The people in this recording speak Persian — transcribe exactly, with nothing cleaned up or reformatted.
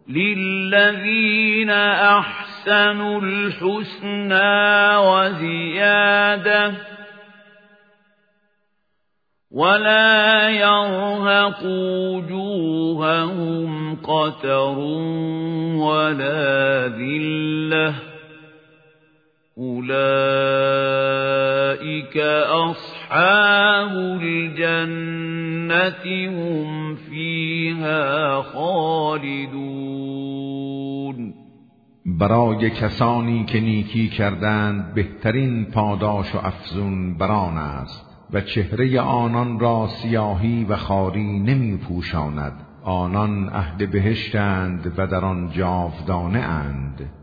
للذین احسنوا الحسنى وزیاده ولا يرهق وجوههم قتر ولا ذلة أولئك أصحاب الجنة هم فيها خالدون. برای کسانی که نیکی کردند بهترین پاداش و افزون بران است و چهره آنان را سیاهی و خاری نمی پوشاند. آنان اهل بهشتند و در آن جاودانه اند.